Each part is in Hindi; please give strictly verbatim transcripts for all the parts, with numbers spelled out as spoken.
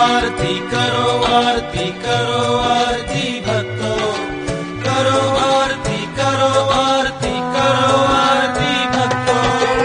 आरती करो आरती करो आरती भक्तों, करो आरती करो आरती करो आरती भक्तों।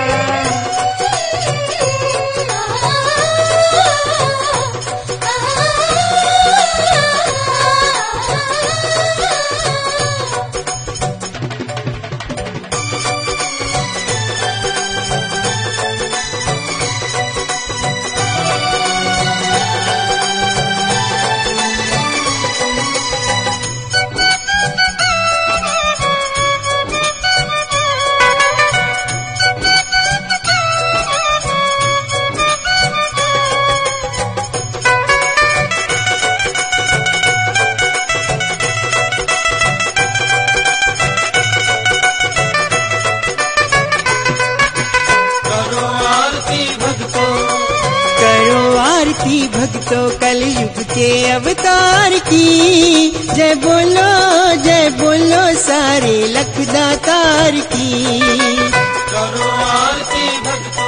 आरती भक्तों कलयुग के अवतार की, जय बोलो जय बोलो सारे लखदातार की। करो आरती भक्तों,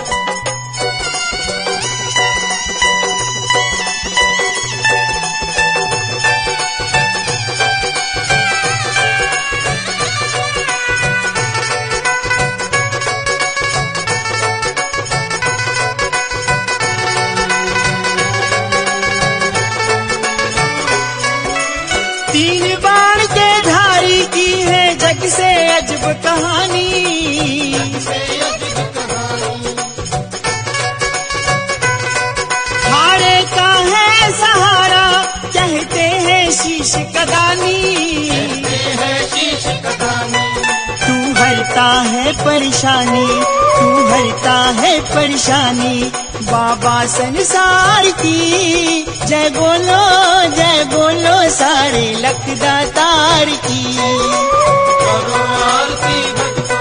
तीन बाण के धारी की है जग से अजब कहानी, हारे का है सहारा कहते हैं शीश कदानी, तू हरता है परेशानी, तू हरता है परेशानी बाबा संसार की। जय बोलो जय बोलो सारे लखदातार की। करो आरती भक्तों,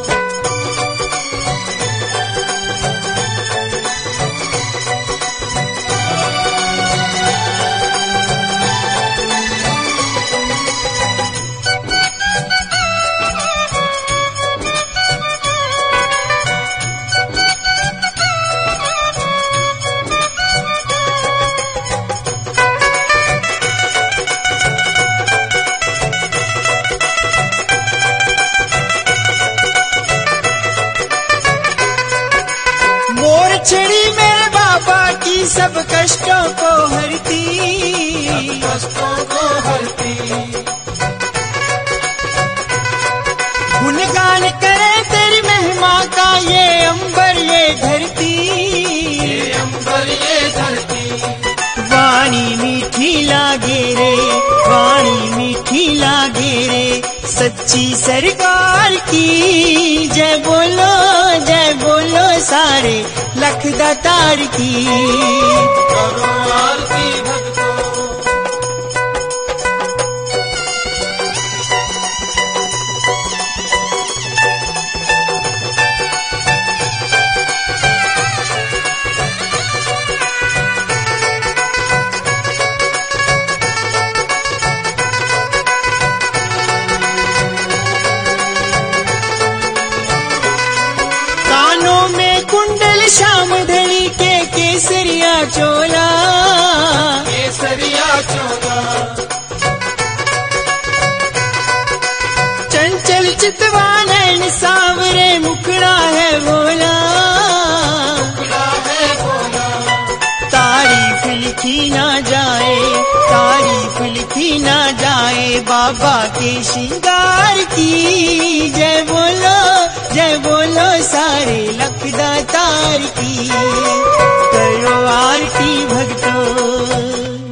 छड़ी मेरे बाबा की सब कष्टों को हरती, कष्टों को हरती। गुणगान करे तेरी महिमा का ये अंबर ये धरती, ये अंबर ये धरती। वाणी मीठी लागे रे, वाणी मीठी लागे रे सच्ची सरकार की। जय बोलो जय बोलो सारे लखदातार की। करो आरती भक्तों, कुंडल श्याम धड़ी के केसरिया चोला, केसरिया चोला। चंचल चितवा नैन सांवरे मुखड़ा है भोला, मुखड़ा है भोला। तारीफ लिखी ना जाए, तारीफ लिखी ना जाए बाबा के श्रृंगार की। जय बोलो जय बोलो सारे लखदातार की। करो आरती भक्तों।